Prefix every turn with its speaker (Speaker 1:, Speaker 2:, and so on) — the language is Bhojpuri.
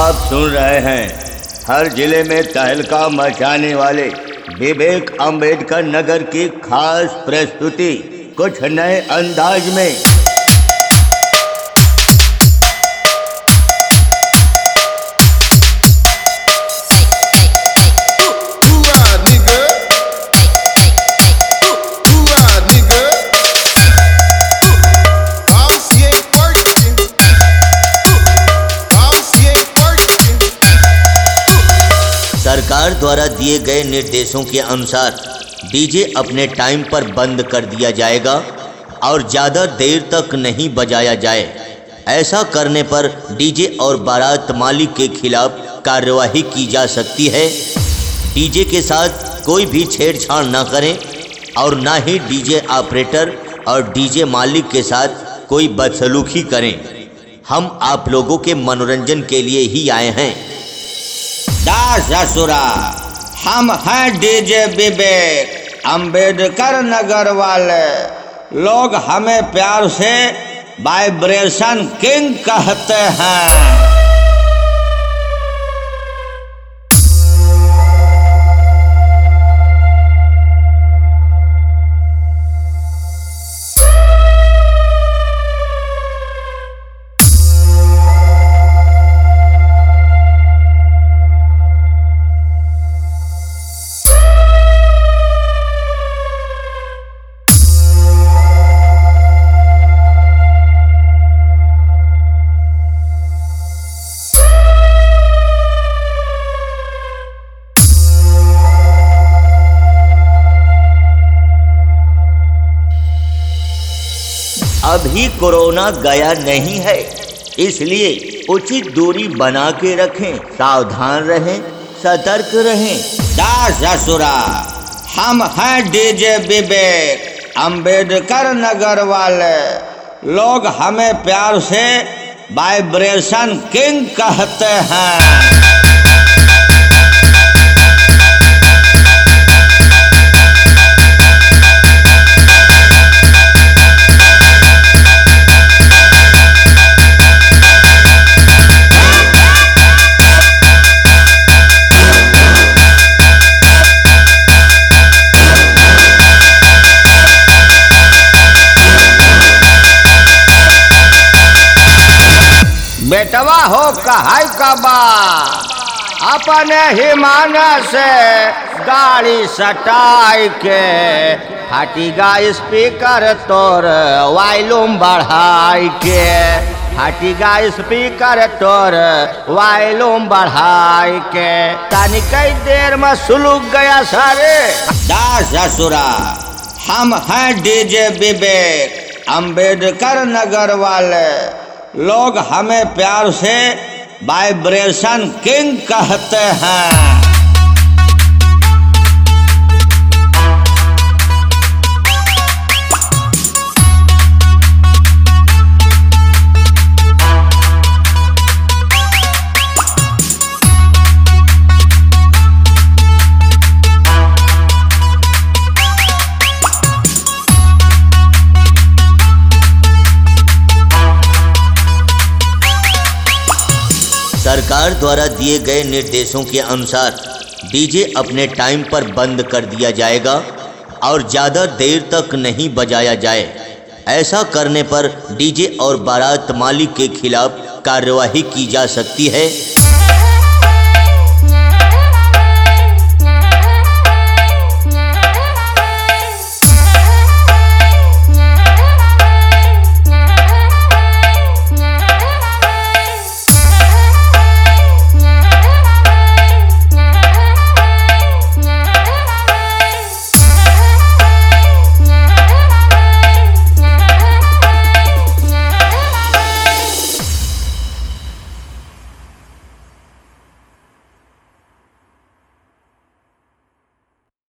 Speaker 1: आप सुन रहे हैं हर जिले में तहलका मचाने वाले विवेक अंबेडकर नगर की खास प्रस्तुति कुछ नए अंदाज में।
Speaker 2: सरकार द्वारा दिए गए निर्देशों के अनुसार डीजे अपने टाइम पर बंद कर दिया जाएगा और ज़्यादा देर तक नहीं बजाया जाए। ऐसा करने पर डीजे और बारात मालिक के खिलाफ कार्यवाही की जा सकती है। डीजे के साथ कोई भी छेड़छाड़ न करें और ना ही डीजे ऑपरेटर और डीजे मालिक के साथ कोई बदसलूकी करें। हम आप लोगों के मनोरंजन के लिए ही आए हैं।
Speaker 3: ससुरा, हम हैं डीजे विवेक अंबेडकर नगर वाले। लोग हमें प्यार से वाइब्रेशन किंग कहते हैं।
Speaker 2: अभी कोरोना गया नहीं है, इसलिए उचित दूरी बना के रखें, सावधान रहें, सतर्क रहें।
Speaker 3: ससुरा, हम हैं डीजे विवेक अंबेडकर नगर वाले। लोग हमें प्यार से वाइब्रेशन किंग कहते हैं। बेटवा हो कहाई कबा अपने ही मन से गाड़ी सटाई के हटीगा स्पीकर तोर वॉल्यूम बढ़ाई के। हटीगा स्पीकर तोर वॉल्यूम बढ़ाई के। तानी कई देर में सुलूक गया सारे। ससुरा, हम हैं डीजे विवेक अंबेडकर नगर वाले। लोग हमें प्यार से वाइब्रेशन किंग कहते हैं।
Speaker 2: सरकार द्वारा दिए गए निर्देशों के अनुसार डीजे अपने टाइम पर बंद कर दिया जाएगा और ज़्यादा देर तक नहीं बजाया जाए। ऐसा करने पर डीजे और बारात मालिक के खिलाफ कार्यवाही की जा सकती है।